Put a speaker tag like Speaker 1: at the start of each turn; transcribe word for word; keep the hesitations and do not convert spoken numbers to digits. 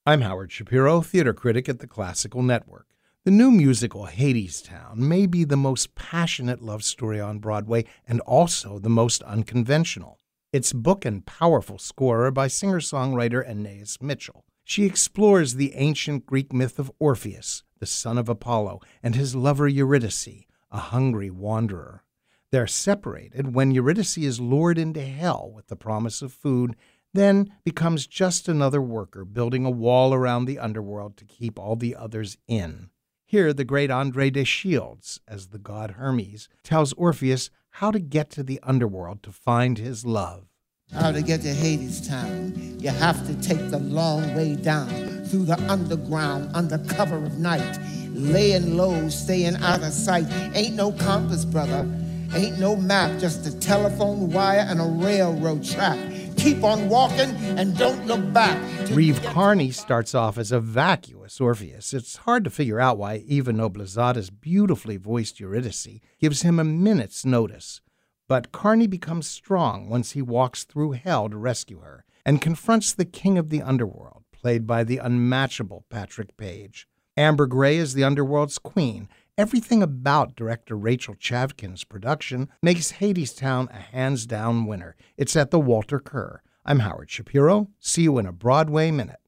Speaker 1: I'm Howard Shapiro, theater critic at the Classical Network. The new musical Hadestown may be the most passionate love story on Broadway and also the most unconventional. Its book and powerful score are by singer-songwriter Anais Mitchell. She explores the ancient Greek myth of Orpheus, the son of Apollo, and his lover Eurydice, a hungry wanderer. They're separated when Eurydice is lured into hell with the promise of food, then becomes just another worker building a wall around the underworld to keep all the others in. Here, the great Andre de Shields, as the god Hermes, tells Orpheus how to get to the underworld to find his love.
Speaker 2: How to get to Hadestown, you have to take the long way down, through the underground, under cover of night, laying low, staying out of sight. Ain't no compass, brother, ain't no map, just a telephone wire and a railroad track. Keep on walking and don't look back.
Speaker 1: Reeve Carney starts off as a vacuous Orpheus. It's hard to figure out why Eva Noblezada's beautifully voiced Eurydice gives him a minute's notice. But Carney becomes strong once he walks through hell to rescue her and confronts the king of the underworld, played by the unmatchable Patrick Page. Amber Gray is the underworld's queen. Everything about director Rachel Chavkin's production makes Hadestown a hands-down winner. It's at the Walter Kerr. I'm Howard Shapiro. See you in a Broadway Minute.